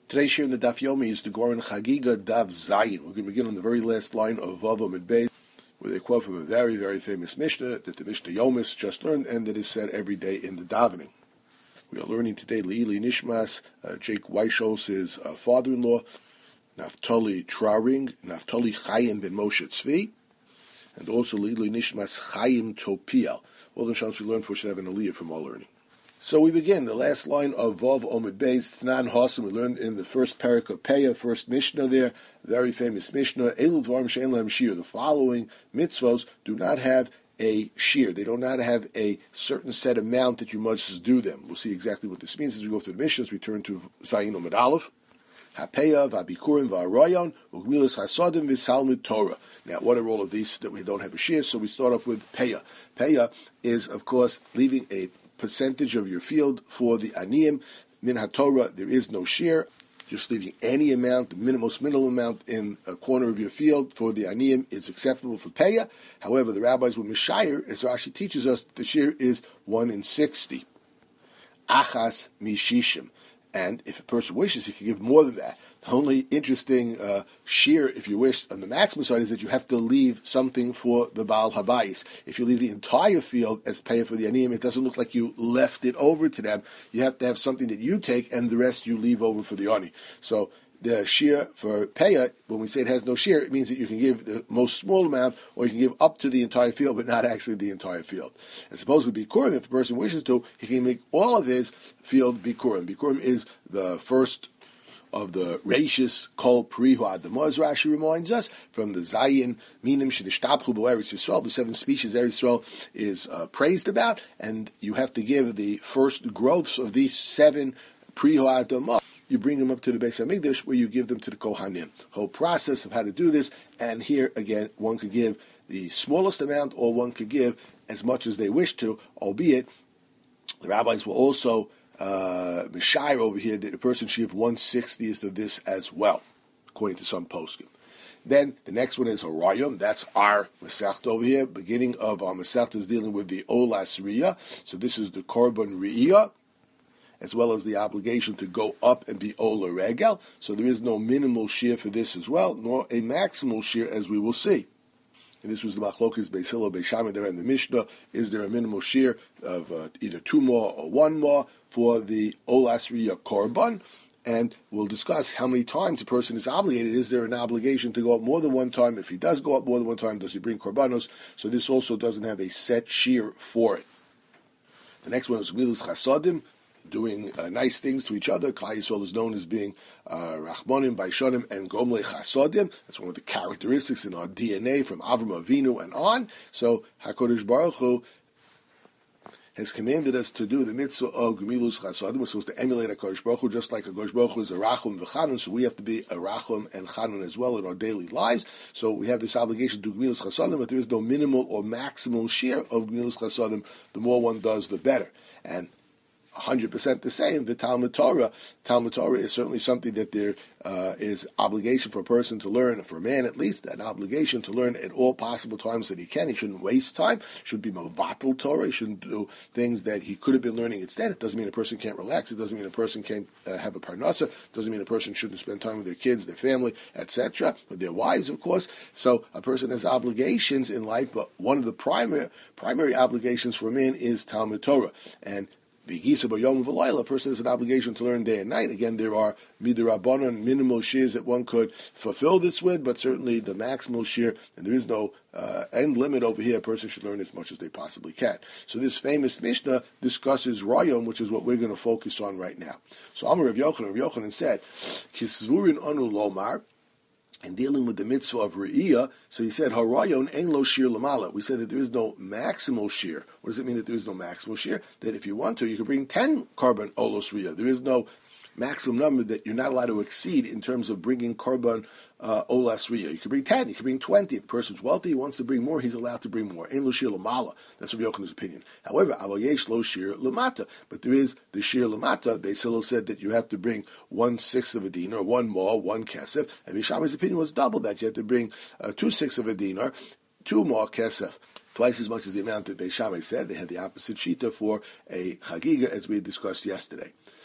Today's share in the Daf Yomi is the Goran Chagiga Daf Zayin. We're going to begin on the very last line of Vav Amud Beis, with a quote from a very, very famous Mishnah that the Mishnah Yomis just learned and that is said every day in the davening. We are learning today Le'ili Nishmas, Jake Weisholz's father-in-law, Naftali Traring, Naftali Chaim ben Moshe Tzvi, and also Le'ili Nishmas Chaim Topiel. All the Shams we learned for should have an aliyah from all learning. So we begin the last line of Vav Amud Beis, Tnan Hasim. We learned in the first parak of Peah, first Mishnah there, very famous Mishnah, Elu Dvarim She'en Lahem Shir. The following mitzvos do not have a shear. They do not have a certain set amount that you must do them. We'll see exactly what this means as we go through the Mishnahs. We turn to Zayin Amud Aleph. HaPeah, V'Abikurim, V'Arayon, Ugmilas Hasadim, V'Salmud Torah. Now, what are all of these that we don't have a shear? So we start off with Peah. Peah is, of course, leaving a percentage of your field for the aniyim. Min HaTorah, there is no shear. Just leaving any amount, the most minimal amount in a corner of your field for the aniyim is acceptable for Peah. However, the rabbis will mishayir, as Rashi teaches us, the shear is 1 in 60. Achas mishishim. And if a person wishes, he can give more than that. The only interesting shear, if you wish, on the maximum side is that you have to leave something for the Baal Habayis. If you leave the entire field as pay for the aniyim, it doesn't look like you left it over to them. You have to have something that you take, and the rest you leave over for the ani. So the shear for Peah, when we say it has no shear, it means that you can give the most small amount, or you can give up to the entire field, but not actually the entire field. As opposed to Bikurim, if a person wishes to, he can make all of his field Bikurim. Bikurim is the first of the Reishis Kol Prihu Adamo, as Rashi reminds us, from the Zayin Minim Shedishtabchu B'Eretz Yisrael, the 7 species Eretz Yisrael is praised about, and you have to give the first growths of these 7 Prihu Adamo. You bring them up to the Beis HaMikdash, where you give them to the Kohanim. Whole process of how to do this, and here again, one could give the smallest amount, or one could give as much as they wish to, albeit the rabbis will also Mishayr over here that a person should give 1/60th of this as well, according to some poskim. Then the next one is Harayim. That's our Masechta over here. Beginning of our Masechta is dealing with the Olas Riyah. So this is the Korban Riyah, as well as the obligation to go up and be Ola Regel. So there is no minimal shear for this as well, nor a maximal shear, as we will see. And this was the Machlokes Beis Hillel, Beis Shammai there in the Mishnah. Is there a minimal shear of either 2 more or 1 more for the Olas Riyah Korban? And we'll discuss how many times a person is obligated. Is there an obligation to go up more than 1 time? If he does go up more than 1 time, does he bring Korbanos? So this also doesn't have a set shear for it. The next one is Gmilas Chasadim, doing nice things to each other. Klal Yisrael is known as being Rachmanim, Baishanim, and Gomlei Chasadim. That's one of the characteristics in our DNA from Avram Avinu and on. So HaKadosh Baruch Hu has commanded us to do the mitzvah of Gemilus Chasadim. We're supposed to emulate HaKadosh Baruch Hu, just like HaKadosh Baruch Hu is a Rachum v'Chanun, so we have to be a Rachum and Chanun as well in our daily lives. So we have this obligation to do Gemilus Chasadim, but there is no minimal or maximal share of Gemilus Chasadim. The more one does, the better. And 100% the same, the Talmud Torah. Talmud Torah is certainly something that there is obligation for a person to learn, for a man at least, an obligation to learn at all possible times that he can. He shouldn't waste time. Should be Mavatal Torah. He shouldn't do things that he could have been learning instead. It doesn't mean a person can't relax. It doesn't mean a person can't have a parnasa. It doesn't mean a person shouldn't spend time with their kids, their family, etc., with their wives, of course. So a person has obligations in life, but one of the primary obligations for a man is Talmud Torah. And a person has an obligation to learn day and night. Again, there are midrabanan, minimal shears that one could fulfill this with, but certainly the maximal shear, and there is no end limit over here. A person should learn as much as they possibly can. So this famous Mishnah discusses Rayom, which is what we're going to focus on right now. So Amar Rav Yochanan said, Kisvurin anu lomar, and dealing with the mitzvah of Re'iyah, so he said, Harayon ein lo shir lamala. We said that there is no maximal shear. What does it mean that there is no maximal shear? That if you want to, you can bring 10 korban olos Re'iyah. There is no maximum number that you're not allowed to exceed in terms of bringing korban olas Re'iyah. You can bring 10, you can bring 20. If a person's wealthy, he wants to bring more, he's allowed to bring more. Ein lo shir lamala. That's Rabbi Yochanan's opinion. However, aval yesh lo shir lamata. But there is the shir lamata. Beis Hillel said that you have to bring 1/6 of a dinar, 1 more, 1 kesef. And Mishamai's opinion was double that. You have to bring 2/6 of a dinar, 2 more kesef. Twice as much as the amount that Beis Shammai said. They had the opposite shita for a chagiga, as we had discussed yesterday.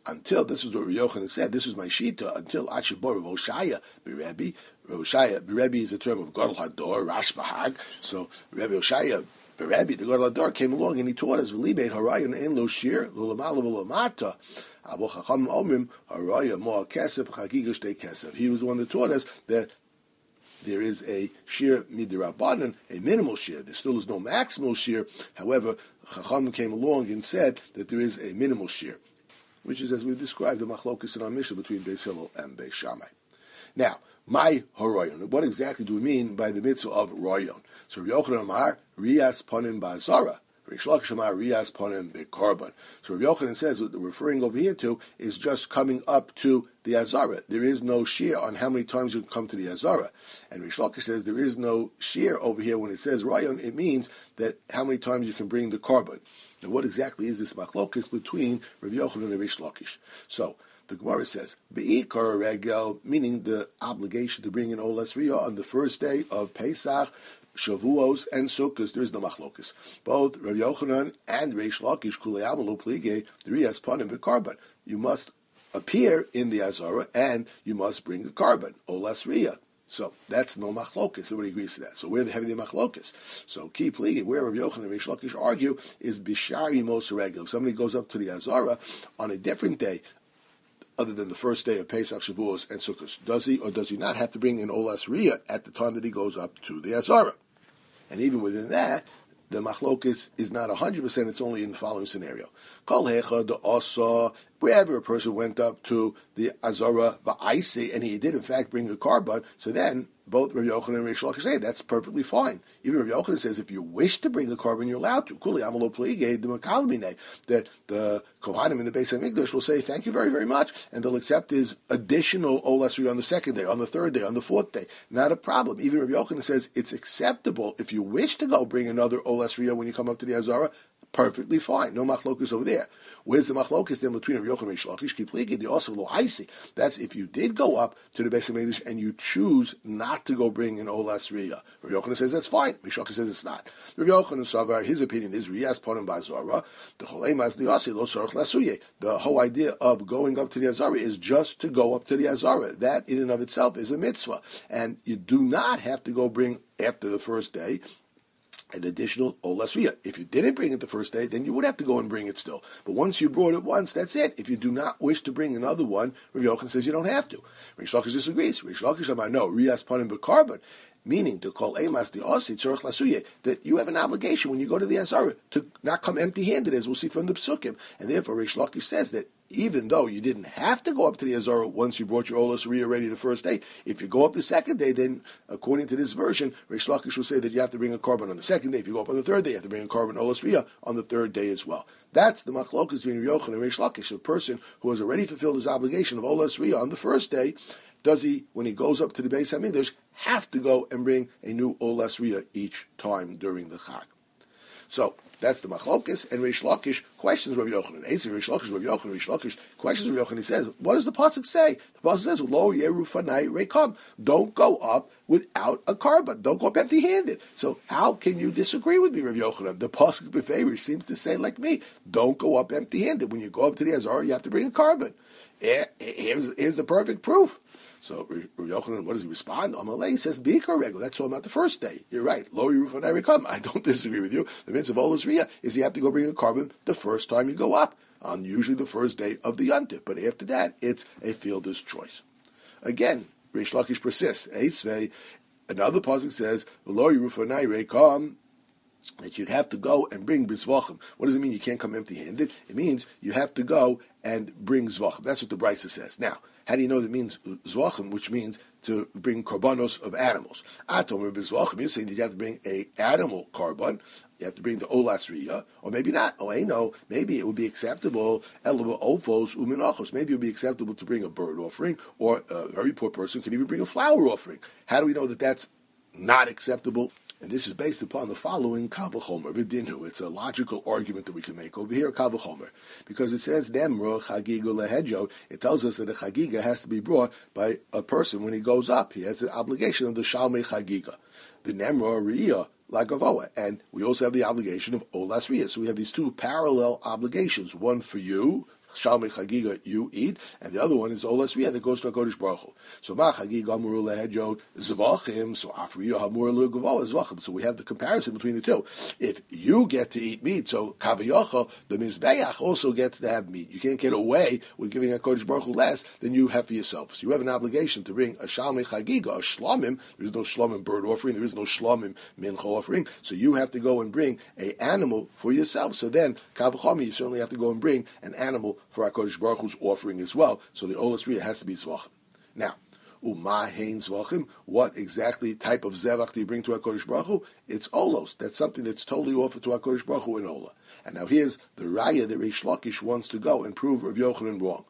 until, this is what Rabbi Yochanan said, this was my shita, until Achibor Rav Oshaya Berebi. Rav Oshaya Berebi is a term of Gadol Hador, Rashbahag. So Rabbi Oshaya Berebi, the Gadol Hador, came along and he taught us, V'libeit harayon ein lo shir, l'lamala v'lamata, avo chacham omrim, haraya moa kesef, chagiga shtei kesef. He was the one that taught us that there is a shir midrabanan, a minimal shir. There still is no maximal shir. However, Chacham came along and said that there is a minimal shir, which is, as we described, the machlokus in our Mishnah between Beis Hillel and Beis Shammai. Now, my harayon. What exactly do we mean by the mitzvah of rayon? So Rabbi Yochanan Amar Rias Panim Ba'Zara. Rish Lakish Amar Rias Panim Be'Korban. So Rabbi Yochanan says what they're referring over here to is just coming up to the Azara. There is no shear on how many times you can come to the Azara. And Rish Lakish says there is no shear over here when it says rayon. It means that how many times you can bring the korban. Now, what exactly is this machlokus between Rabbi Yochanan and Rish Lakish? So the Gemara says, Be'ikar regel, meaning the obligation to bring in Olas Riyah on the first day of Pesach, Shavuos, and Sukkot. There is no machlokus. Both Rabbi Yochanan and Rish Lakish, Kulei Amalu Plige, the Riyas Panim Be'Korban. You must appear in the Azara, and you must bring the korban, Olas Riyah. So that's no machlokus. Everybody agrees to that. So where they have the machlokus? So keep pleading. Where Rabbi Yochanan and Rish Lakish argue is bishari mos regel. If somebody goes up to the Azara on a different day, other than the first day of Pesach, Shavuos, and Sukkot, does he or does he not have to bring in Olas Riyah at the time that he goes up to the Azara? And even within that, the machlokus is not 100%, it's only in the following scenario. Kol hecha de asa, wherever a person went up to the Azara va'aisi, and he did in fact bring a korban, so then both Rabbi Yochanan and Rish Lakish say that's perfectly fine. Even Rabbi Yochanan says if you wish to bring a korban, you're allowed to. Kuli amalo pligei de makalimine, that the Kohanim in the Beis Hamikdash will say thank you very, very much, and they'll accept his additional Olas Riyah on the second day, on the third day, on the fourth day. Not a problem. Even Rabbi Yochanan says it's acceptable if you wish to go bring another Olas Riyah when you come up to the Azara. Perfectly fine. No machlokus over there. Where's the machlokus then between Rabbi Yochanan and Rish Lakish? Kipligi, the also lo aisi. That's if you did go up to the Beis Hamikdash and you choose not to go bring an Olas Riyah. Rabbi Yochanan says that's fine. Rish Lakish says it's not. Rabbi Yochanan Savar, his opinion is Riyas Panim Ba'Zara. The cholemas the asi lo sorach lasuye. The whole idea of going up to the Azara is just to go up to the Azara. That in and of itself is a mitzvah, and you do not have to go bring after the first day an additional Olas Riyah. If you didn't bring it the first day, then you would have to go and bring it still. But once you brought it once, that's it. If you do not wish to bring another one, Rabbi Yochanan says you don't have to. Rish Lakish disagrees. Rish Lakish Amar no, Riyas Panim Be'Korban, meaning to call Emas the Osi Tzorach Lasuye, that you have an obligation when you go to the Azara to not come empty-handed, as we'll see from the Psukim. And therefore, Rish Lakish says that even though you didn't have to go up to the Azara once you brought your Olas Riyah ready the first day, if you go up the second day, then according to this version, Rish Lakish will say that you have to bring a korban on the second day. If you go up on the third day, you have to bring a korban Olas Riyah on the third day as well. That's the machlokas between Yochanan and Rish Lakish. A person who has already fulfilled his obligation of Olas Riyah on the first day, does he, when he goes up to the Beis Hamikdash, have to go and bring a new Olas Riyah each time during the Chag? So that's the machlokas, and Rish Lakish questions Rabbi Yochanan. Rish Lakish, Rabbi Yochanan, Rish Lakish questions Rabbi Yochanan. He says, what does the pasuk say? The pasuk says, "Lo yeru fanai rekam." Don't go up without a korban. Don't go up empty-handed. So how can you disagree with me, Rabbi Yochanan? The pasuk b'feiver seems to say like me. Don't go up empty-handed. When you go up to the Azara, you have to bring a korban. Here's the perfect proof. So Rabbi Yochanan, what does he respond? Amalei says, Bikar regel. That's all about the first day. You're right. Lo yerufanai rekam. I don't disagree with you. The mitzvah of Olas Riyah is you have to go bring a korban the first time you go up, on usually the first day of the Yontif. But after that, it's a fielder's choice. Again, Rish Lakish persists. Eisvei, another pasuk says, Lo yerufanai rekam, that you'd have to go and bring bizvachim. What does it mean you can't come empty-handed? It means you have to go and bring zvachim. That's what the Brisa says. Now, how do you know that means zvachim, which means to bring korbanos of animals? Atom bizvachim, you're saying that you have to bring a animal korban. You have to bring the Olas Riyah, or maybe not. Oh, I know. Maybe it would be acceptable. Elva ofos uminachos. Maybe it would be acceptable to bring a bird offering, or a very poor person could even bring a flower offering. How do we know that that's not acceptable? And this is based upon the following Kavachomer, Vidinhu. It's a logical argument that we can make over here, Kavachomer. Because it says, Nemro Chagiga Lehedyo. It tells us that a Chagiga has to be brought by a person when he goes up. He has the obligation of the Shalmei Chagiga. The Nemro Riyah, Lagavoa. And we also have the obligation of Olas Riyah. So we have these two parallel obligations. One for you, Shalmei Chagiga you eat, and the other one is Olas Riyah that goes to HaKadosh Baruch Hu. So Ma Chagiga Amur Lehedjot Zvachim, so Afriyah Hamur Legavol Zvachim. So we have the comparison between the two. If you get to eat meat, so Kavayocha, the Mizbeach also gets to have meat. You can't get away with giving HaKadosh Baruch Hu less than you have for yourself. So you have an obligation to bring a Shalmei Chagiga, a Shlomim. There is no Shlomim bird offering, there is no Shlomim Mincha offering. So you have to go and bring an animal for yourself. So then, Kavachomi, you certainly have to go and bring an animal for HaKadosh Baruch Hu's offering as well. So the Olas Riyah has to be Zvachim. Now, Uma hein Zvachim, what exactly type of Zevach do you bring to HaKadosh Baruch Hu? It's Olos. That's something that's totally offered to HaKadosh Baruch Hu in Ola. And now here's the Raya that Reish Lakish wants to go and prove Rav Yochanan wrong.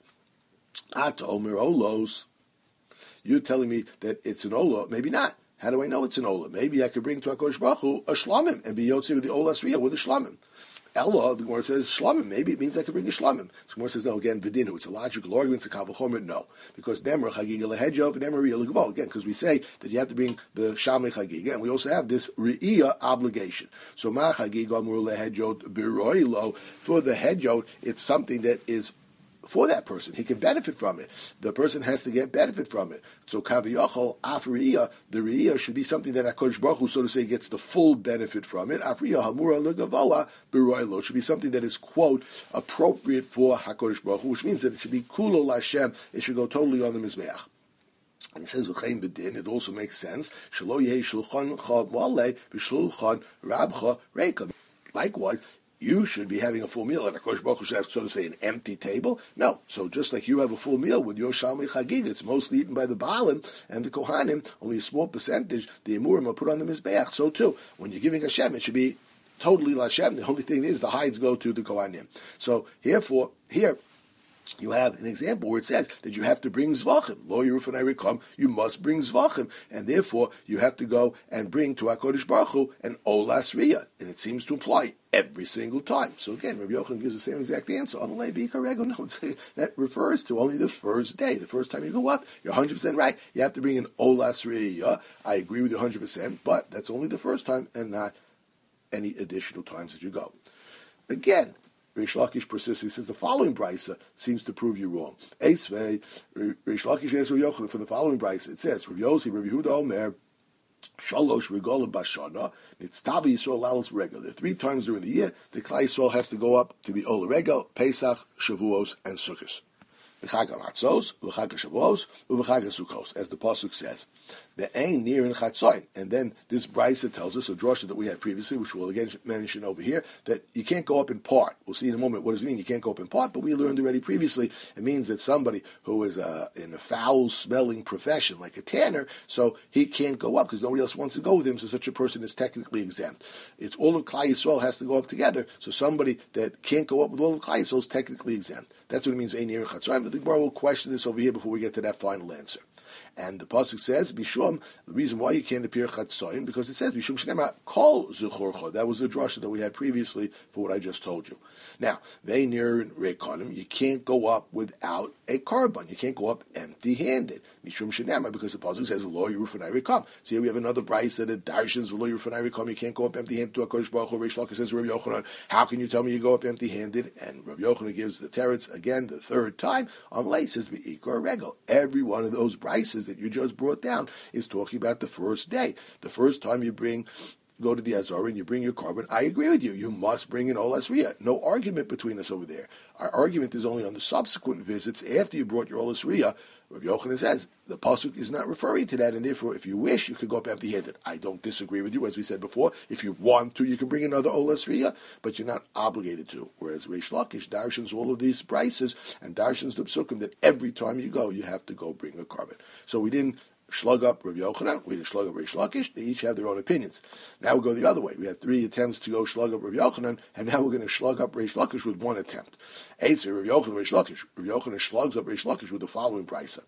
At Omer Olos, you're telling me that it's an Ola, maybe not. How do I know it's an Ola? Maybe I could bring to HaKadosh Baruch Hu a Shlomim and be Yotzi with the Olas Riyah with a Shlomim. Ella, the Gemara says Shlomim. Maybe it means I could bring a Shlomim. So the Gemara says no. Again, Vidinu. It's a logical argument. It's a Kavachomer. No, because Nemar Chagiga Lehedjov and Nemar Riyah Legavol. Again, because we say that you have to bring the Shalmei Chagiga, and we also have this Riyah obligation. So Ma Chagiga Amur Lehedjot B'Roilo, for the Hedjot, it's something that is for that person. He can benefit from it. The person has to get benefit from it. So Kaviyachol, Afriya, the Riyah should be something that HaKadosh Baruch Hu, so to say, gets the full benefit from it. Afriya, Hamura, Legavoa, B'Roilo, should be something that is, quote, appropriate for HaKadosh Baruch Hu, which means that it should be Kulo Lashem, it should go totally on the Mizbeach. And he says, "V'chein b'din." It also makes sense. Shelo yehi shulchan chavmale v'shulchan rabcha reika. Likewise, you should be having a full meal, and HaKadosh Baruch Hu should have, so to say, an empty table. No. So just like you have a full meal with your Shalmei Chagiga, it's mostly eaten by the Baalim and the Kohanim, only a small percentage, the Emurim are put on the Mizbeach. So too, when you're giving Hashem, it should be totally Lashem. The only thing is the hides go to the Kohanim. So therefore, here, you have an example where it says that you have to bring Zvachim. Lo Yerufanai Rekam, you must bring Zvachim. And therefore, you have to go and bring to HaKadosh Baruch Hu an Olas Riyah. And it seems to imply every single time. So again, Rabbi Yochanan gives the same exact answer. Amalei B'Ikarego. No, that refers to only the first day. The first time you go up, you're 100% right. You have to bring an Olas Riyah. I agree with you 100%, but that's only the first time and not any additional times that you go. Again, Reish Lakish persists. He says the following brisa seems to prove you wrong. Eisvei, Reish Lakish answers Rav Yochanan for the following brisa. It says, Rav Yossi, Rav Yehuda Omer, Shalosh Regolim Bashana, Nitztavi Yisrael Lalos Regel. There are 3 times during the year the Klal Yisrael has to go up to be Ola Regel, Pesach, Shavuos, and Sukkos. V'chag HaMatzos, v'chag HaShavuos, v'chag HaSukkos, as the pasuk says. The ain near in Chatzoin, and then this brisa tells us a drasha that we had previously, which we'll again mention over here, that you can't go up in part. We'll see in a moment what does it mean. You can't go up in part, but we learned already previously. It means that somebody who is in a foul-smelling profession, like a tanner, so he can't go up because nobody else wants to go with him. So such a person is technically exempt. It's all of Klal Yisrael has to go up together. So somebody that can't go up with all of Klal Yisrael is technically exempt. That's what it means. Ein near in Chatzoin. But the Gemara will question this over here before we get to that final answer. And the pasuk says, "Bishum." The reason why you can't appear Chatzoin because it says, "Bishum shnema kol zuchorcha." That was the drasha that we had previously for what I just told you. Now, they near Rekonim, you can't go up without a carbon. You can't go up empty-handed. Mishum shnema, because the pasuk says, "Lo Yerufanai Rekam." So here we have another brayse that darshans Lo Yerufanai Rekam. You can't go up empty-handed to HaKadosh Baruch Hu. Reish Lakish says, Rav Yochanan, how can you tell me you go up empty-handed? And Rav Yochanan gives the teretz again the third time. Amalei says, "Be'ikar regel." Every one of those brayses that you just brought down is talking about the first day. The first time you go to the Azor and you bring your carbon, I agree with you. You must bring an Olas Riyah. No argument between us over there. Our argument is only on the subsequent visits after you brought your Olas Riyah. Rav Yochanan says the pasuk is not referring to that, and therefore, if you wish, you could go up empty-handed. I don't disagree with you, as we said before. If you want to, you can bring another Olas Riyah, but you're not obligated to. Whereas Reish Lakish darshans all of these prices and darshans the psukim that every time you go, you have to go bring a carbon. So we didn't slug up Rav Yochanan, we didn't slug up Reish Lakish. They each have their own opinions. Now we go the other way. We had 3 attempts to go slug up Rav Yochanan, and now we're going to slug up Reish Lakish with 1 attempt. Eitzer Rav Yochanan, Reish Lakish. Rav Yochanan slugs up Reish Lakish with the following brisa.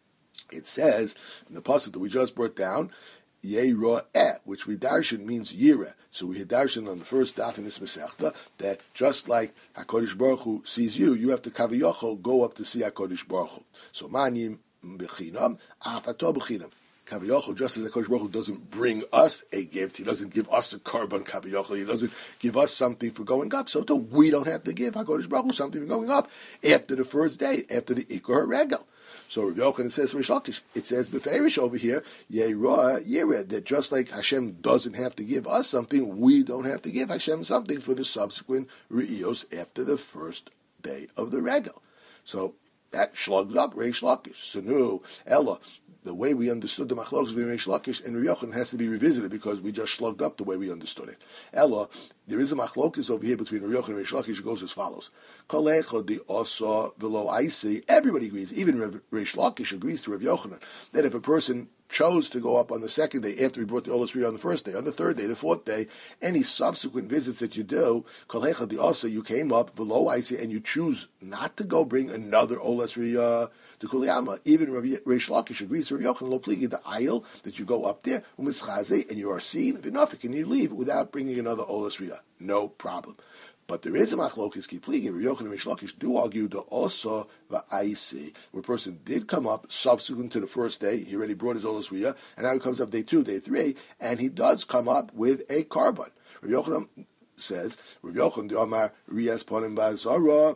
It says in the pasuk that we just brought down, Yero'eh, which we darshan means Yireh. So we had darshan on the first daf in this Masechta that just like HaKadosh Baruch Hu sees you, you have to Kaviyachol go up to see HaKadosh Baruch Hu. So Manim B'chinam, Afato B'chinam. Kaviyachol, just as the Kodesh Baruch Hu doesn't bring us a gift, He doesn't give us a korban Kaviyachol, He doesn't give us something for going up, so too we don't have to give HaKodesh Baruch Hu something for going up after the first day, after the Ikar HaRegel. So Rav Yochanan says Rish Lakish, it says Beferish over here, Yeirah Yered, that just like Hashem doesn't have to give us something, we don't have to give Hashem something for the subsequent Re'iyos after the first day of the Regel. So that shlugged up Rish Lakish. So no, Ella, the way we understood the Machlokes between Rish Lakish and Rav Yochanan has to be revisited because we just shlugged up the way we understood it. Ella, there is a Machlokes over here between Rav Yochanan and Rish Lakish. It goes as follows. Everybody agrees, even Rish Lakish agrees to Rav Yochanan, that if a person chose to go up on the second day after he brought the Olas Riyah on the first day, on the third day, the fourth day, any subsequent visits that you do, you came up below Isi and you choose not to go bring another Olas Riyah to Kuliyama. Even Rish Lakish agrees to Rav Yochanan, lo pligi, the aisle that you go up there, and you are seen, v'nafik, and you leave without bringing another Olas Riyah. No problem. But there is a machlokes kipligi. Rav Yochanan and Rish Lakish do argue the osa va'aisi, where a person did come up subsequent to the first day. He already brought his olas riyah, and now he comes up day 2, day 3, and he does come up with a korban. Rav Yochanan says, Rav Yochanan the Amar Riyas Panim Ba'Zara.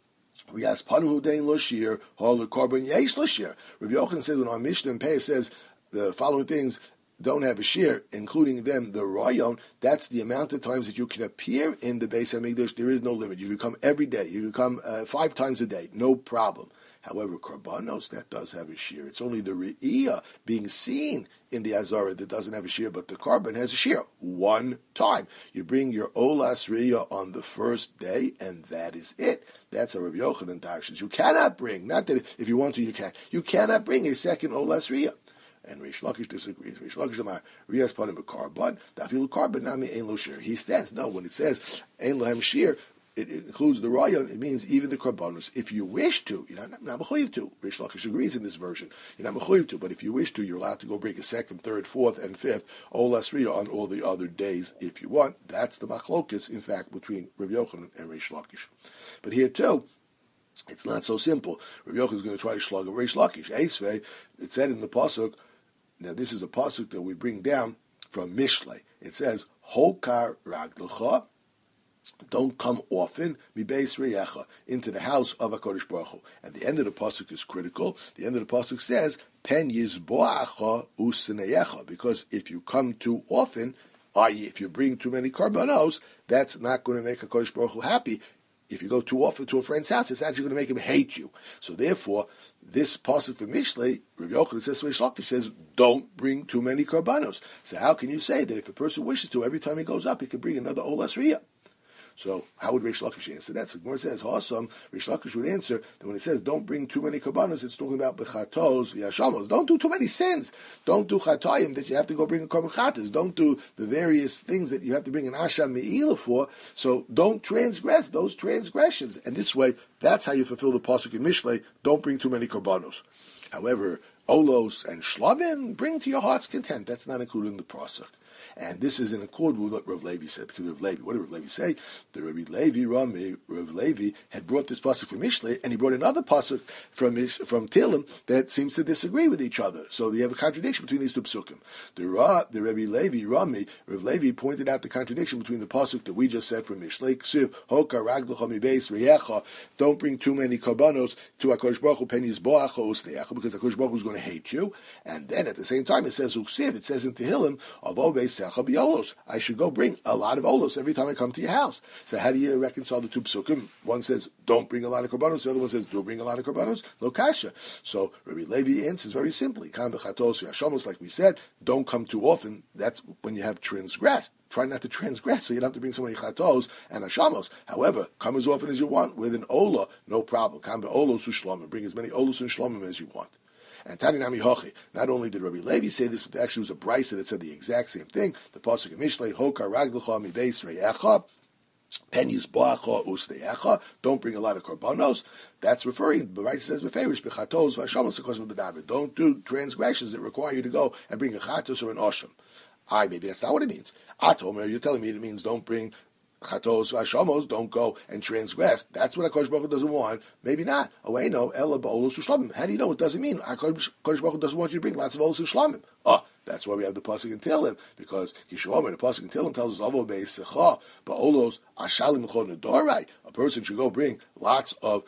Riyas Panim Hudain Loshir Hol Korban Yesh Loshir. Rav Yochanan says when our Mishnah and Pei says the following things don't have a shear, including them, the Rayon, that's the amount of times that you can appear in the Beis HaMikdash. There is no limit. You can come every day. You can come 5 times a day. No problem. However, Korbanos, that does have a shear. It's only the Re'iyah being seen in the Azara that doesn't have a shear, but the Korban has a shear. 1 time. You bring your Olas Re'iyah on the first day, and that is it. That's a Rav Yochanan Darshans. You cannot bring, not that if you want to, you can. You cannot bring a second Olas Re'iyah. And Rish Lakish disagrees. Rish Lakish Amar Riyas Panim B'Korban Dafil Korban Nami Ein Lo Shir. He says no. When it says Ein Lohem Shir, it includes the Rayon. It means even the Korbanos. If you wish to, you're not mechuyev to. Rish Lakish agrees in this version. You're not mechuyev to, but if you wish to, you're allowed to go bring a second, third, fourth, and fifth Olas Riyah on all the other days if you want. That's the machlokas, in fact, between Rav Yochanan and Rish Lakish. But here too, it's not so simple. Rav Yochanan is going to try to slug a Rish Lakish. Eisvei, it said in the pasuk. Now, this is a pasuk that we bring down from Mishlei. It says, Hokar Raglecha, don't come often, mibeis reyecha, into the house of HaKadosh Baruch Hu. And the end of the pasuk is critical. The end of the pasuk says, Pen yizboacha useneyecha, because if you come too often, i.e., if you bring too many korbanos, that's not going to make HaKadosh Baruch Hu happy. If you go too often to a friend's house, it's actually going to make him hate you. So therefore, this pasuk from Mishlei, Rav Yochanan says, Rish Lakish says, don't bring too many korbanos. So how can you say that if a person wishes to, every time he goes up, he can bring another Olas Riyah? So how would Rish Lakish answer that? So Gemara says, Hosam, Rish Lakish would answer that when it says don't bring too many korbanos, it's talking about bechatos v'yashamos. Don't do too many sins. Don't do chatayim that you have to go bring a korban chatas. Don't do the various things that you have to bring an asham me'ilah for. So don't transgress those transgressions. And this way, that's how you fulfill the pasuk in Mishlei. Don't bring too many korbanos. However, olos and shlavim, bring to your heart's content. That's not included in the pasuk. And this is in accord with what Rav Levi said. What did Rav Levi say? The Rav Levi had brought this pasuk from Mishlei, and he brought another pasuk from Tehillim that seems to disagree with each other. So you have a contradiction between these two psukim. The Rav Levi pointed out the contradiction between the pasuk that we just said from Mishlei, Ksiv, Hoka Raglecha Mibeis Reyecha, don't bring too many korbanos to HaKadosh Baruch Hu, Pen Yizboacha Usneyecha, because HaKadosh Baruch Hu is going to hate you. And then at the same time it says Uksiv, it says in Tehillim, of Obeis I should go bring a lot of olos every time I come to your house. So how do you reconcile the two psukim? One says, don't bring a lot of korbanos. The other one says, do bring a lot of korbanos. Lo kasha. So Rabbi Levi answers very simply. Kan b'chatos v'yashamos, like we said, don't come too often. That's when you have transgressed. Try not to transgress, so you don't have to bring so many chatos and hashamos. However, come as often as you want with an ola, no problem. Kan be'olos u'shlomim. Bring as many olos and shlomim as you want. And Tani Nami Hochi, not only did Rabbi Levi say this, but actually was a brisa that said the exact same thing. The pasuk in Mishlei, Hoka Raglecha Mibeis Reyecha, Pen Yizboacha Usteyecha, don't bring a lot of korbanos. That's referring, the brisa says, Beferish, Bechatos, Vashamos, because of the David. Don't do transgressions that require you to go and bring a chatos or an osham. Maybe that's not what it means. Atomer, you're telling me it means don't bring chatos v'ashamos, don't go and transgress. That's what HaKadosh Baruch Hu doesn't want. Maybe not. Oh, I know. Ela ba'olos u'shlamim. How do you know? It doesn't mean HaKadosh Baruch Hu doesn't want you to bring lots of olos u'shlamim. Oh, that's why we have the pasuk in Tehillim, because Kishomer, the pasuk in Tehillim tells us Avo be'esecha ba'olos ashalim chod nedorai. A person should go bring lots of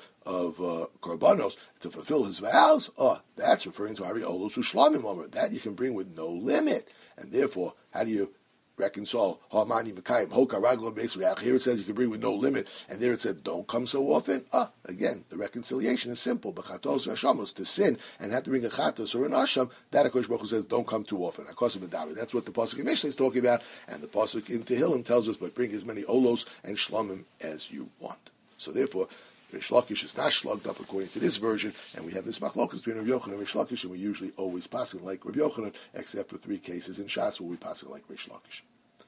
korbanos to fulfill his vows. Oh, that's referring to Ari olos u'shlamim omer. That you can bring with no limit, and therefore, how do you reconcile Hamani Mekayim Hoka Ragla basically? Here it says you can bring with no limit, and there it said don't come so often. Again, the reconciliation is simple. B'chatos v'ashamos, to sin and have to bring a chatos or an asham, that HaKadosh Baruch Hu says don't come too often. That's what the pasuk in Mishlei is talking about, and the pasuk in Tehillim tells us, but bring as many olos and shlamim as you want. So therefore, Rish Lakish is not slugged up according to this version, and we have this machlokas between Rav Yochanan and Rish Lakish, and we usually always pass it like Rav Yochanan, except for 3 cases in Shas where we pass it like Rish Lakish.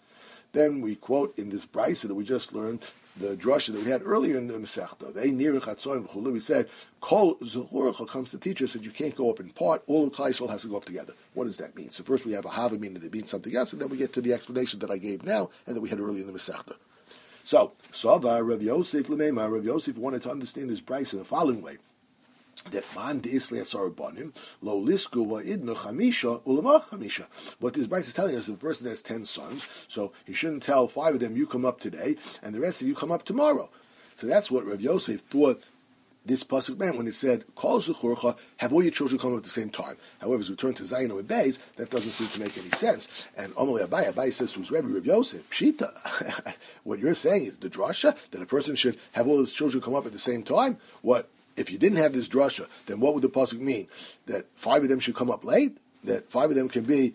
Then we quote in this brisa that we just learned, the drasha that we had earlier in the Masechta. They near Chatzoin v'chulu. We said, Kol Zuchurcha comes to teach us that you can't go up in part. All of Klal Yisrael has to go up together. What does that mean? So first we have a Hava, meaning that it means something else, and then we get to the explanation that I gave now and that we had earlier in the Masechta. So, Sava, Rav Yosef Lemema, Rav Yosef wanted to understand this brisa in the following way. That man deisli asarabanim lo lisku wa idnu chamisha ulama chamisha. What this brisa is telling us is the person has 10 sons, so he shouldn't tell 5 of them you come up today, and the rest of you come up tomorrow. So that's what Rav Yosef thought this pasuk meant when it said Kol Zuchurcha, have all your children come up at the same time. However, as we turn to Zayin and Beis, that doesn't seem to make any sense. And Amalei Abai says to his Rebbe Rav Yosef, Pshita, what you're saying is the drasha that a person should have all his children come up at the same time. What if you didn't have this drasha? Then what would the pasuk mean? That 5 of them should come up late? That 5 of them can be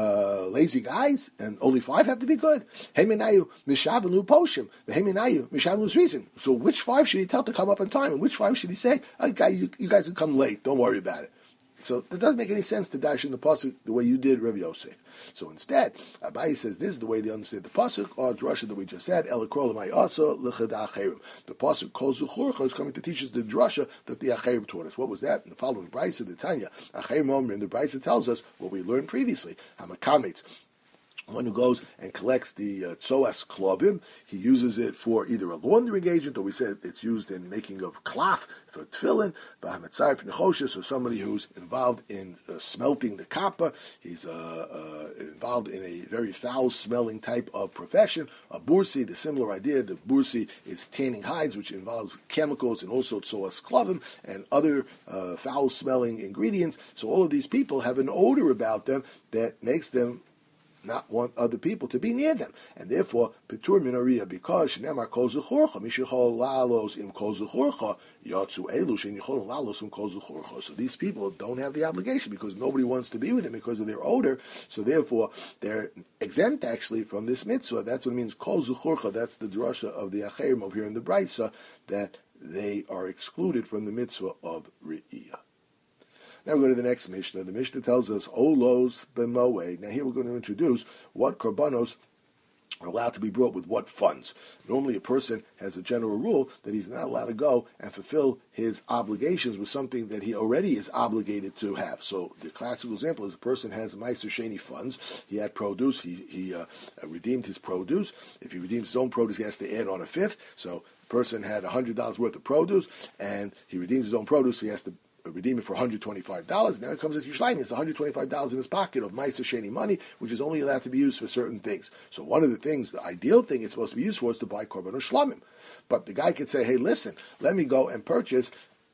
lazy guys, and only 5 have to be good. Heminayu mishavenu poshim. The heminayu mishavenu reason. So which 5 should he tell to come up on time, and which 5 should he say, you guys can come late, don't worry about it. So it doesn't make any sense to dash in the pasuk the way you did, Rav Yosef. So instead, Abai says this is the way they understand the pasuk, or drasha that we just said. The pasuk Kol Zuchurcha is coming to teach us the drasha that the Acherim taught us. What was that? In the following brisa, the Tanya Acherim Omer, and the brisa tells us what we learned previously. Hamakamitz. One who goes and collects the tzoas klovim, he uses it for either a laundering agent, or we said it's used in making of cloth for tefillin, b'hamatzayif nechoshes, or somebody who's involved in smelting the kappa. He's involved in a very foul-smelling type of profession. A bursi, the similar idea. The bursi is tanning hides, which involves chemicals and also tzoas klovim and other foul-smelling ingredients. So all of these people have an odor about them that makes them not want other people to be near them, and therefore Petur Minoriya, because Shnemar Kol Zuchurcha Mishichol Lalos Im Kol Zuchurcha Yatsu Elu Shenichol Lalos Im Kol Zuchurcha. So these people don't have the obligation because nobody wants to be with them because of their odor. So therefore they're exempt actually from this mitzvah. That's what it means Kol Zuchurcha. That's the drasha of the Acherim over here in the Brisa, that they are excluded from the mitzvah of Re'iyah. Now we go to the next Mishnah. The Mishnah tells us, Olos b'moed. Now here we're going to introduce what korbanos are allowed to be brought with what funds. Normally a person has a general rule that he's not allowed to go and fulfill his obligations with something that he already is obligated to have. So the classical example is a person has Meiser Sheni funds. He had produce. He redeemed his produce. If he redeems his own produce, he has to add on a fifth. So the person had $100 worth of produce, and he redeems his own produce. So he has to redeem it for $125. Now it comes as Yerushalayim. It's $125 in his pocket of Meiser Sheni money, which is only allowed to be used for certain things. So one of the things, the ideal thing it's supposed to be used for, is to buy korban shlamim. But the guy could say, hey, listen, let me go and purchase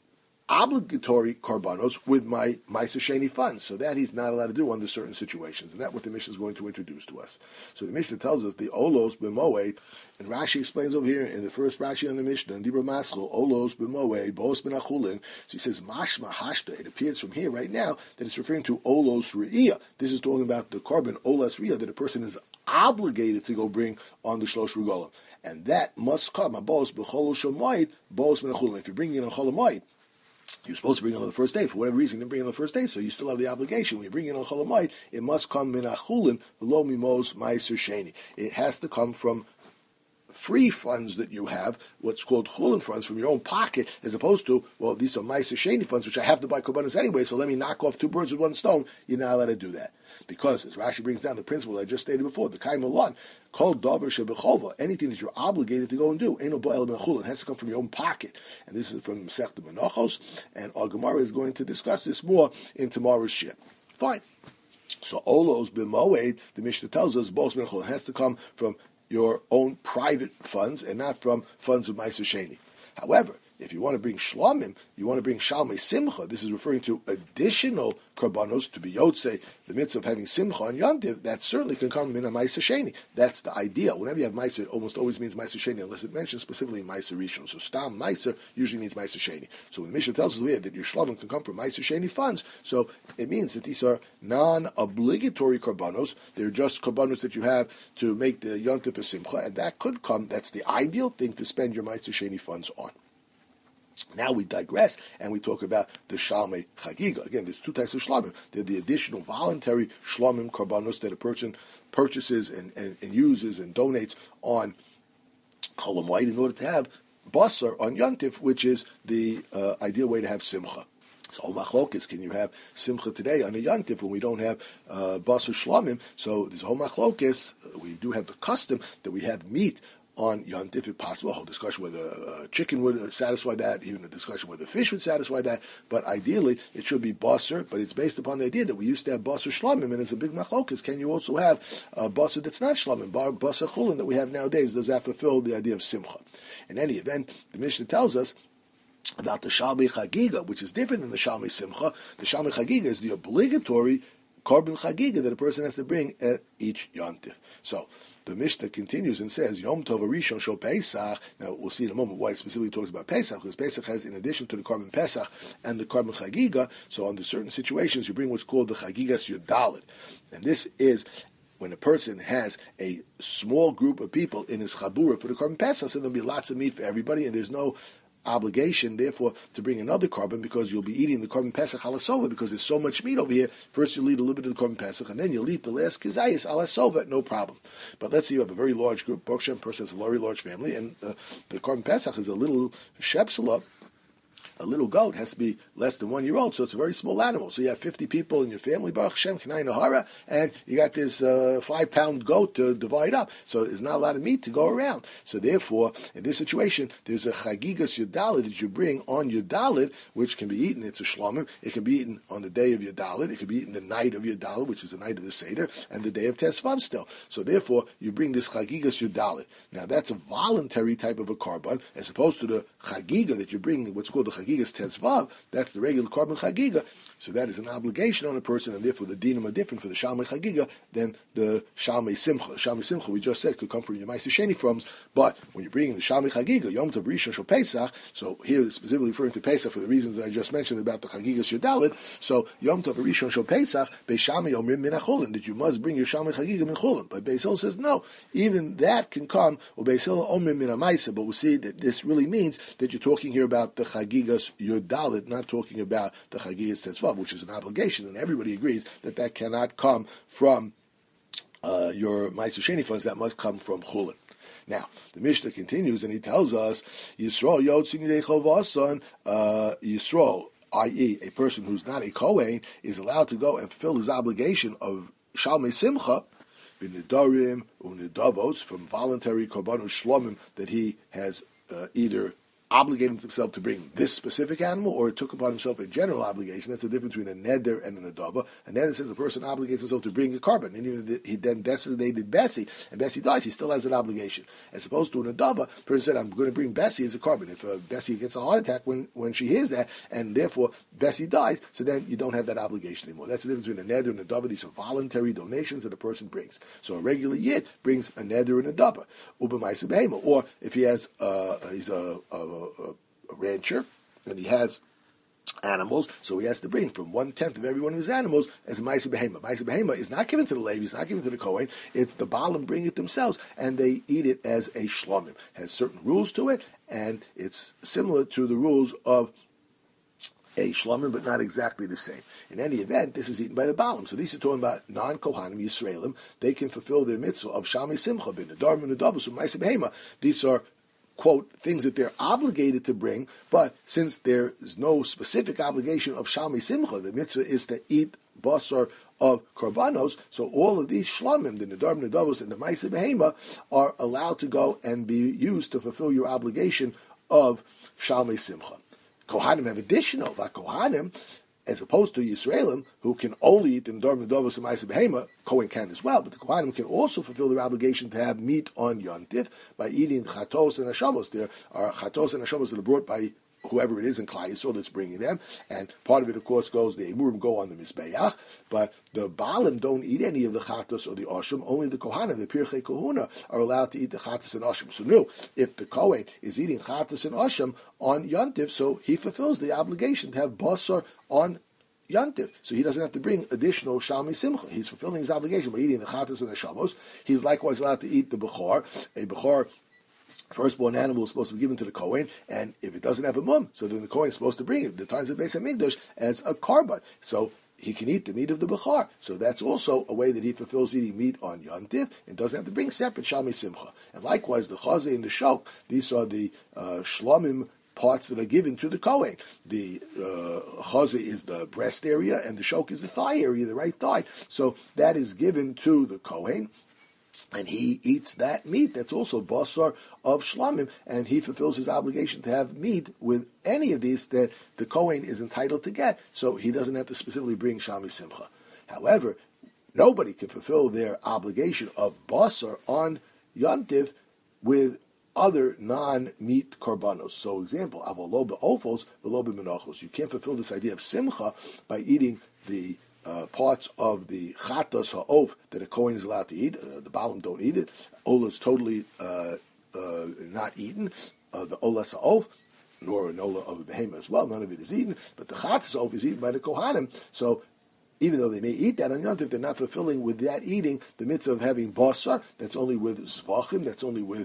obligatory korbanos with my Meiser Sheni funds. So that he's not allowed to do under certain situations. And that's what the Mishnah is going to introduce to us. So the Mishnah tells us the Olos b'moed, and Rashi explains over here in the first Rashi on the Mishnah, in Dibra Maschil, Olos b'moed, Bos ben Achulin. So he says, Mashma Hashta. It appears from here right now that it's referring to Olos Re'iyah. This is talking about the korban Olos Re'iyah that a person is obligated to go bring on the Shlosh Regalim. And that must come, Bos b'chol shamoid, Bos ben Achulin. If you're bringing in a cholamoid, you're supposed to bring it on the first day. For whatever reason, you didn't bring it on the first day, so you still have the obligation. When you bring it on Cholamayit, it must come min achulin v'lo mimos ma'aser sheni. It has to come from free funds that you have, what's called chulin funds from your own pocket, as opposed to, well, these are Ma'aser Sheni funds, which I have to buy korbanos anyway, so let me knock off two birds with one stone. You're not allowed to do that. Because, as Rashi brings down the principle I just stated before, the Kaim Alon, called Dover Shebechova, anything that you're obligated to go and do, Eino Bo'el Ben Chulin, has to come from your own pocket. And this is from Masechta Menachos, and our Gemara is going to discuss this more in tomorrow's shir. Fine. So Olos B'Moed, the Mishnah tells us, Bos Ben Chulin has to come from your own private funds and not from funds of Ma'aser Sheni. However, if you want to bring shlomim, you want to bring shalmei simcha, this is referring to additional korbanos to be yotzei, the mitzvah of having simcha on Yontiv, that certainly can come in a Ma'aser Sheni. That's the ideal. Whenever you have Ma'aser, it almost always means Ma'aser Sheni, unless it mentions specifically Ma'aser Rishon. So Stam Ma'aser usually means Ma'aser Sheni. So when the Mishnah tells us here that your shlomim can come from Ma'aser Sheni funds, so it means that these are non-obligatory korbanos. They're just korbanos that you have to make the Yontiv for simcha, and that could come, that's the ideal thing to spend your Ma'aser Sheni funds on. Now we digress and we talk about the Shalmei Chagiga. Again, there's two types of Shlomim. They're the additional voluntary Shlomim Korbanos that a person purchases and uses and donates on Chol Hamoed in order to have Basar on Yontif, which is the ideal way to have Simcha. So Machlokas, can you have Simcha today on a Yontif when we don't have Basar Shlomim? So there's Machlokas. We do have the custom that we have meat on Yontif, if possible. A whole discussion whether chicken would satisfy that, even a discussion whether fish would satisfy that, but ideally it should be basar, but it's based upon the idea that we used to have basar shlomim, and it's a big machlokas. Can you also have basar that's not shlomim, basar chulin that we have nowadays? Does that fulfill the idea of simcha? In any event, the Mishnah tells us about the Shalmei Chagiga, which is different than the Shalmei Simcha. The Shalmei Chagiga is the obligatory korban chagiga that a person has to bring at each yontif. So the Mishnah continues and says, Yom Tov Rishon Shel Pesach. Now we'll see in a moment why it specifically talks about Pesach, because Pesach has, in addition to the korban Pesach and the korban chagiga, so under certain situations you bring what's called the chagigas yudalit, and this is when a person has a small group of people in his chabura for the korban Pesach, so there'll be lots of meat for everybody, and there's no obligation, therefore, to bring another korban, because you'll be eating the korban Pesach alasova, because there's so much meat over here. First you'll eat a little bit of the korban Pesach, and then you'll eat the last kizayis alasova, no problem. But let's say you have a very large group, Baruch Hashem, person has a very large family, and the korban Pesach is a little shepsula. A little goat has to be less than 1 year old, so it's a very small animal. So you have 50 people in your family, Baruch Hashem, Kanai Nahara, and you got this 5-pound goat to divide up. So there's not a lot of meat to go around. So therefore, in this situation, there's a chagigas yudalid that you bring on yudalid, which can be eaten. It's a shlomim. It can be eaten on the day of yudalid. It can be eaten the night of yudalid, which is the night of the Seder, and the day of Tesvav still. So therefore, you bring this chagigas yudalid. Now that's a voluntary type of a korban, as opposed to the chagiga that you bring, what's called the chagigas Tesvav, that's the regular korban chagiga. So that is an obligation on a person, and therefore the dinim are different for the Shalmei Chagiga than the Shalmei Simcha. The Shalmei Simcha, we just said, could come from your Ma'aser Sheni funds, but when you're bringing the Shalmei Chagiga, Yom Tov Rishon Shel Pesach, so here specifically referring to Pesach for the reasons that I just mentioned about the Chagigas Yudalid, so Yom Tov Rishon Shel Pesach, Beishamei Omrim Min HaChulin, that you must bring your Shalmei Chagiga Min Chulin. But Beis Hillel says, no, even that can come, or Beis Hillel Omrim Min HaMaisa, but we'll see that this really means that you're talking here about the Chagigas Yudalid, not talking about the Chagigas Tetzvav, which is an obligation, and everybody agrees that that cannot come from your Ma'aser Sheni funds, that must come from Chulin. Now, the Mishnah continues, and he tells us, Yisrael Yotzin Yidei Chovason, Yisrael, i.e., a person who's not a Kohen, is allowed to go and fulfill his obligation of Shalmei Simcha, B'Nedarim U'Nedavos, from voluntary Korbanos Shlomim that he has either obligated himself to bring this specific animal, or took upon himself a general obligation. That's the difference between a neder and a nedava. A neder says the person obligates himself to bring a korban, and even if he then designated Bessie, and Bessie dies, he still has an obligation. As opposed to a nedava, the person said, I'm going to bring Bessie as a korban. If Bessie gets a heart attack when she hears that, and therefore Bessie dies, so then you don't have that obligation anymore. That's the difference between a neder and a nedava. These are voluntary donations that a person brings. So a regular yid brings a neder and a nedava. Uba ma'aser behema. Or if he has, he's a rancher, and he has animals, so he has to bring from 1/10 of every one of his animals as a ma'aser behema. Ma'aser behema is not given to the Levi, it's not given to the Kohen, it's the Baalim bring it themselves, and they eat it as a shlomim. It has certain rules to it, and it's similar to the rules of a shlamim, but not exactly the same. In any event, this is eaten by the Balaam. So these are talking about non-Kohanim Yisraelim. They can fulfill their mitzvah of Shalmei Simcha, bin Nedarim and Nedavos, and Ma'aseh Behema. These are, quote, things that they're obligated to bring, but since there is no specific obligation of Shalmei Simcha, the mitzvah is to eat basar of korbanos, so all of these shlamim, the Nedarim, Nedavos, and the Ma'aseh Behema, are allowed to go and be used to fulfill your obligation of Shalmei Simcha. Kohanim have additional, like Kohanim, as opposed to Yisraelim, who can only eat the Nedarim, Nedavos, and Ma'aseh Behema. Kohen can as well, but the Kohanim can also fulfill their obligation to have meat on Yontif by eating chatos and hashamos. There are chatos and hashamos that are brought by whoever it is in Klal Yisrael that's bringing them, and part of it, of course, goes, the Emurim go on the Mizbeach, but the Baalim don't eat any of the Chatos or the Oshim, only the Kohanim, the Pirchei Kohuna, are allowed to eat the Chatos and Oshim. So now, if the Kohen is eating Chatos and Oshim on Yontif, so he fulfills the obligation to have Basar on Yantiv, so he doesn't have to bring additional Shalmei Simcha. He's fulfilling his obligation by eating the Chatos and the Shamos. He's likewise allowed to eat the Bechor. A Bechor, firstborn animal, is supposed to be given to the Kohen, and if it doesn't have a mum, so then the Kohen is supposed to bring it, the times of Beis HaMikdash, as a karban. So he can eat the meat of the Bechor. So that's also a way that he fulfills eating meat on Yantiv, and doesn't have to bring separate Shalmei Simcha. And likewise, the Chazeh and the Shok, these are the Shlomim parts that are given to the Kohen. The Chazeh is the breast area, and the Shok is the thigh area, the right thigh. So that is given to the Kohen, and he eats that meat. That's also basar of shlamim, and he fulfills his obligation to have meat with any of these that the Kohen is entitled to get, so he doesn't have to specifically bring Shalmei Simcha. However, nobody can fulfill their obligation of basar on Yontiv with other non-meat korbanos. So, example, avolo be'ofos, velo be'menachos. You can't fulfill this idea of simcha by eating the parts of the chatas ha'of that a Kohen is allowed to eat. The Baalim don't eat it. Ola is totally not eaten. The olas ha'of, nor an ola of a behemoth as well. None of it is eaten. But the chatas ha'of is eaten by the Kohanim. So, even though they may eat that on Yontif, they're not fulfilling with that eating the mitzvah of having basar. That's only with zvachim. That's only with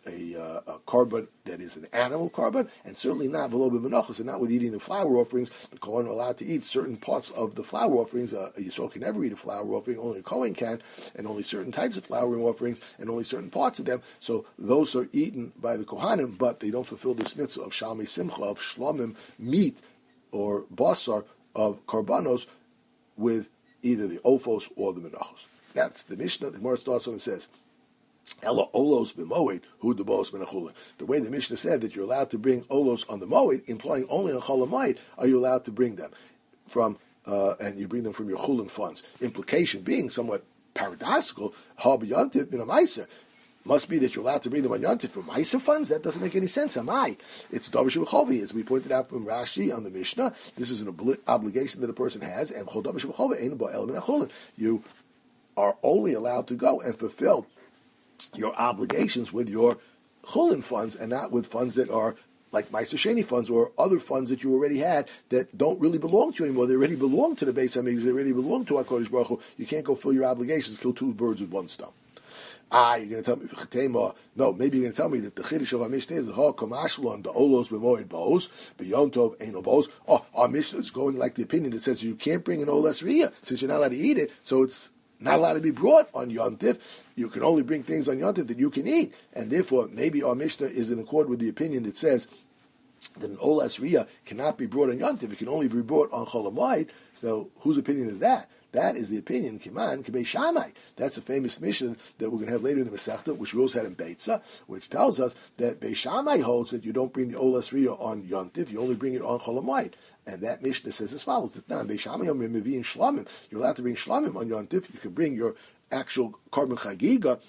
a korban that is an animal korban, and certainly not v'lo b'menachos, and not with eating the flour offerings. The Kohen are allowed to eat certain parts of the flour offerings. A Yisrael can never eat a flour offering. Only a Kohen can, and only certain types of flowering offerings, and only certain parts of them. So those are eaten by the Kohanim, but they don't fulfill this mitzvah of Shalmei Simcha, of shlomim, meat, or basar, of korbanos, with either the ofos or the menachos. That's the Mishnah. The Gemara starts on and says, Ella olos b'moed hu debos menachulin. The way the Mishnah said that you're allowed to bring olos on the moed, implying only on chol hamoed are you allowed to bring them from, and you bring them from your chulin funds. Implication being somewhat paradoxical. Ha b'yantiv min ha'maiser. Must be that you're allowed to bring them on Yontif from Meiser funds? That doesn't make any sense. Am I? It's Davar Sheb'chovi, as we pointed out from Rashi on the Mishnah. This is an obligation that a person has, and Chol Davar Sheb'chovi ain't ba'el min ha'chulin. You are only allowed to go and fulfill your obligations with your chulin funds, and not with funds that are like Meiser Sheni funds or other funds that you already had that don't really belong to you anymore. They already belong to the Beis HaMikdash. They already belong to HaKadosh Baruch Hu. You can't go fill your obligations, kill two birds with one stone. You're going to tell me, no, maybe you're going to tell me that the Chiddush of our Mishnah is, the olos b'moed bos, b'yom tov eino bos. Oh, our Mishnah is going like the opinion that says you can't bring an olas riyah, since you're not allowed to eat it, so it's not allowed to be brought on Yontif. You can only bring things on Yontif that you can eat, and therefore maybe our Mishnah is in accord with the opinion that says that an olas riyah cannot be brought on Yontif, it can only be brought on Chol Hamoed. So whose opinion is that? That is the opinion, Kiman, Kibei Shammai. That's a famous mission that we're going to have later in the Masechta, which we also had in Beitza, which tells us that Bei Shammai holds that you don't bring the Olas Riyah on Yontif, you only bring it on Chol Hamoed. And that Mishnah says as follows, that now, Bei Shammai Mevi'in Shlamim, you're allowed to bring Shlamim on Yontif, you can bring your actual Korban Chagiga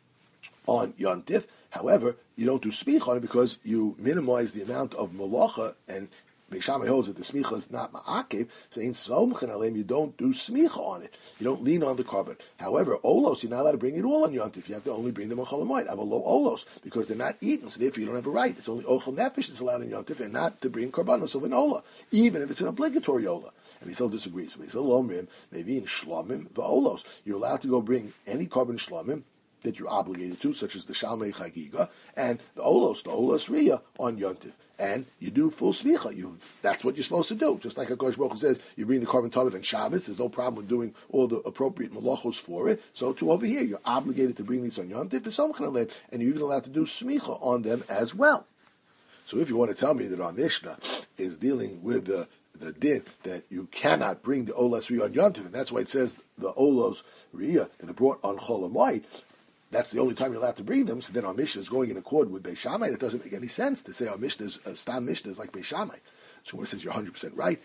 on Yontif. However, you don't do Smicha on it because you minimize the amount of Malacha, and Beishamai holds that the smicha is not ma'akev, saying somchen aleim, you don't do smicha on it. You don't lean on the carbon. However, olos, you're not allowed to bring it all on Yontif. You have to only bring them on Chol Hamoed. Have a low olos, because they're not eaten, so therefore you don't have a right. It's only ochel nefesh that's allowed on Yontif, and not to bring karbanos of an ola, even if it's an obligatory ola. And he still disagrees. So he's a lomrim, maybe in shlamim va'olos. You're allowed to go bring any carbon shlamim, that you're obligated to, such as the Shalmei Chagiga, and the Olos Riyah on Yontif. And you do full smicha. That's what you're supposed to do. Just like HaKadosh Baruch Hu says, you bring the korban tamid on Shabbos. There's no problem with doing all the appropriate malachos for it. So too over here, you're obligated to bring these on Yontif, and you're even allowed to do smicha on them as well. So if you want to tell me that our Mishnah is dealing with the din that you cannot bring the Olos Riyah on Yontif, and that's why it says the Olos Riyah that are brought on Chol Hamoed, that's the only time you're allowed to bring them, so then our Mishnah is going in accord with Beis Shammai. It doesn't make any sense to say our Mishnah is, Stam Mishnah is like Beis Shammai. So when it says you're 100% right,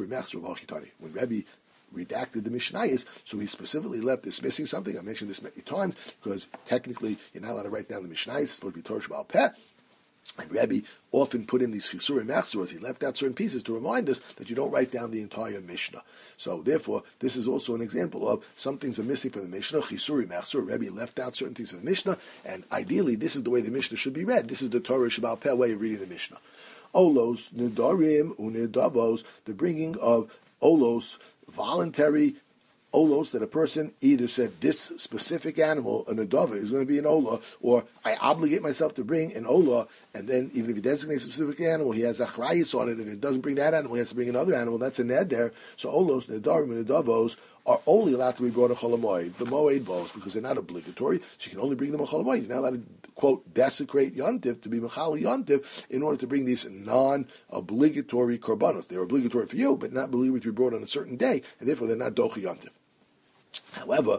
when Rebbe redacted the Mishnayos, so he specifically left this missing something. I mentioned this many times, because technically you're not allowed to write down the Mishnayos, it's supposed to be Torah Sheba'al Peh. And Rebbe often put in these chisurim machzoros. He left out certain pieces to remind us that you don't write down the entire Mishnah. So therefore, this is also an example of some things are missing from the Mishnah. Chisurim machzor. Rebbe left out certain things of the Mishnah, and ideally, this is the way the Mishnah should be read. This is the Torah Sheba'al Peh way of reading the Mishnah. Olos nedarim unedavos. The bringing of olos, voluntary olos, that a person either said this specific animal, an adava, is going to be an olah, or I obligate myself to bring an olah, and then even if he designates a specific animal, he has achrayus on it. If it doesn't bring that animal, he has to bring another animal. That's a neder. So olos, nedarim, and adavos are only allowed to be brought on Chol Hamoed, the moed bos, because they're not obligatory. So you can only bring them on Chol Hamoed. You're not allowed to, quote, desecrate Yontif, to be Mechal Yontif, in order to bring these non-obligatory korbanos. They're obligatory for you, but not obligatory to be brought on a certain day, and therefore they're not Dochi Yontif. However,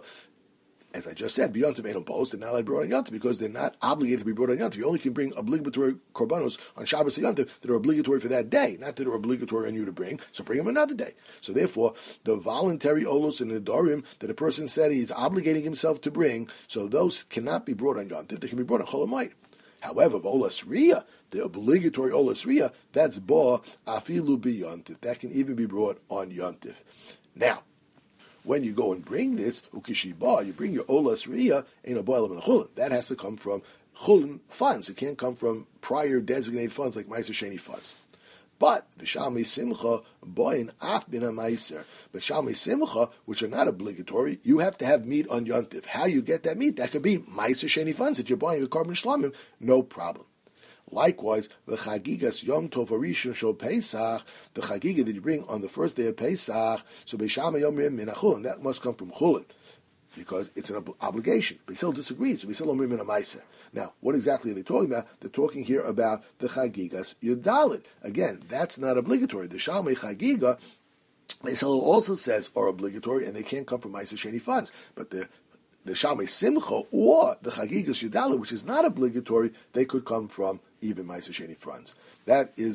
as I just said, B'Yontif ain't opposed, they're not allowed to be brought on Yontif because they're not obligated to be brought on Yontif. You only can bring obligatory korbanos on Shabbos and Yontif that are obligatory for that day, not that are obligatory on you to bring, so bring them another day. So therefore, the voluntary olos and nedarim that a person said he's obligating himself to bring, so those cannot be brought on Yontif, they can be brought on Chol Hamoed. However, olas riyah, the obligatory olas riyah, that's ba afilu b'Yontif. That can even be brought on Yontif. Now, when you go and bring this, ukishiba, you bring your olas riyah, ain't a boil of chulin. That has to come from chulin funds. It can't come from prior designated funds like Meiser Sheni funds. But the Shalmei Simcha, boin af bin ha-meiser. But Shalmei Simcha, which are not obligatory, you have to have meat on Yontif. How you get that meat? That could be Meiser Sheni funds that you're buying a korban shlamim, no problem. Likewise, the Chagigas Yom Tov Harishon Shel Pesach, the Chagiga that you bring on the first day of Pesach, so Beis Shammai Yomrim Min HaChulin, that must come from Chulin, because it's an obligation. Beis Hillel disagrees, so Beis Hillel Omrim Min HaMeiser. Now, what exactly are they talking about? They're talking here about the Chagigas Yudalit. Again, that's not obligatory. The Shalmei Chagiga, Beis Hillel also says, are obligatory, and they can't come from Meiser Sheni funds, but the Shalmei Simcha or the Chagigas Yudalit, which is not obligatory, they could come from even Meiser Sheni funds. That is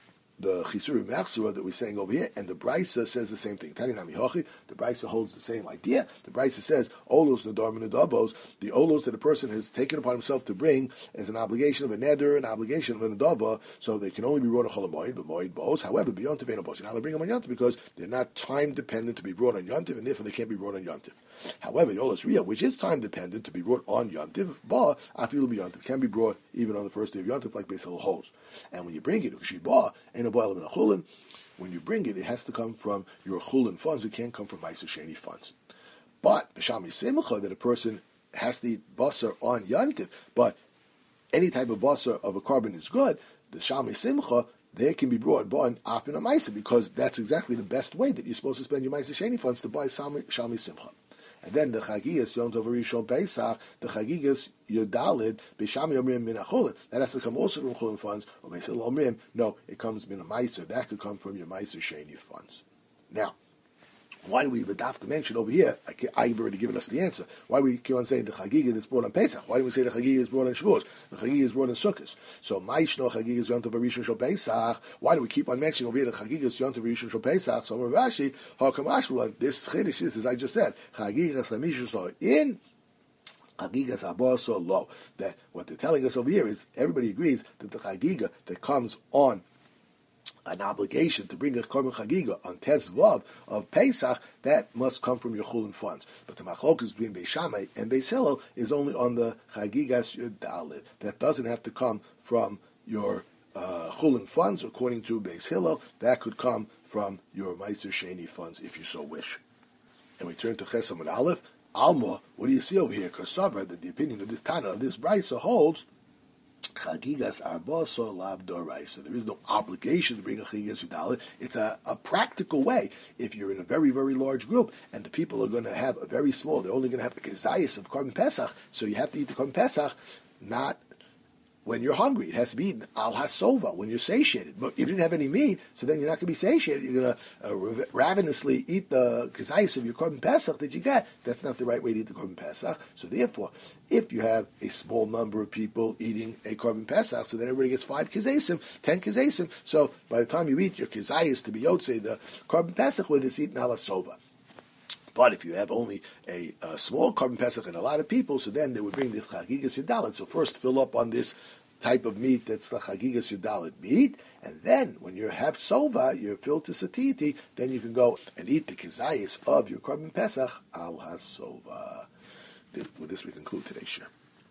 the Chisurim Machzora that we're saying over here, and the Brisa says the same thing. Tani Nami Hochi, the Brisa holds the same idea. The Brisa says, Olos Nadarm and Nadavos, the Olos that a person has taken upon himself to bring as an obligation of a neder, an obligation of a Nadava, so they can only be brought on Chol Hamoed, but Moed Bos. However, beyond Tevena Bos, now they bring them on Yontif because they're not time dependent to be brought on Yontif, and therefore they can't be brought on Yontif. However, the Olos Riyah, which is time dependent to be brought on Yontif, Ba, Afilu B'Yontif, can be brought even on the first day of Yontif, like Beis Hillel holds. And when you bring it, Ba, ain't a boil of a chulin. When you bring it, it has to come from your chulin funds. It can't come from Meiser Sheni funds. But the Shalmei Simcha, that a person has to eat basar on Yontif, but any type of basar of a korban is good, the Shalmei Simcha, there can be brought on Afin HaMeiser, because that's exactly the best way that you're supposed to spend your Meiser Sheni funds, to buy Shalmei Simcha. And then the Chagigas Yom Tov Harishon Pesach, the Chagigas Yodalid Beis Shammai Yomrim Min HaChulin. That has to come also from Chulin funds. Or Beis Hillel Omrim, no, it comes Min HaMeiser. That could come from your Meiser Sheni funds. Now, why do we even have to mention over here? I've already given us the answer. Why do we keep on saying the Chagiga that's brought on Pesach? Why do we say the Chagiga is brought on Shavuos? The Chagiga is brought on Sukkot. So Ma'ishno Chagiga Yom Tov Harishon Shel Pesach. Why do we keep on mentioning over here the Chagiga Yom Tov Harishon Shel Pesach? So Rashi, Hakamash, this Chiddush is, as I just said, Chagiga Samishus in Chagigas Abaso Lo. That what they're telling us over here is everybody agrees that the Chagiga that comes on an obligation to bring a korban chagiga on Tes Vav of Pesach, that must come from your chulin funds. But the machlokas between Beis Shammai and Beis Hillel is only on the chagigas Yudalit. That doesn't have to come from your chulin funds, according to Beis Hillel. That could come from your Meiser Sheni funds, if you so wish. And we turn to Ches Amud Aleph. Alma, what do you see over here? Kosabra, that the opinion of this Tana, of this Brisa holds, Chagigas Arboso Lav Doraisa. There is no obligation to bring a Chagigas Yudalit. It's a practical way. If you're in a very, very large group and the people are going to have a very small, they're only going to have a Kezayis of Korban Pesach, so you have to eat the Korban Pesach not when you're hungry. It has to be eaten al hasova, when you're satiated. But if you didn't have any meat, so then you're not going to be satiated. You're going to ravenously eat the kazayis of your korban pesach that you got. That's not the right way to eat the korban pesach. So therefore, if you have a small number of people eating a korban pesach, so then everybody gets 5 kazesim, 10 kazesim. So by the time you eat your kazayis to be yotzei, the korban pesach, with it's eaten al hasova. But if you have only a small korban pesach and a lot of people, so then they would bring this chagigas yudalit. So first fill up on this type of meat that's the chagigas yudalit meat, and then when you have sova, you're filled to satiti, then you can go and eat the kizayis of your korban pesach al hasova. With this we conclude today's share.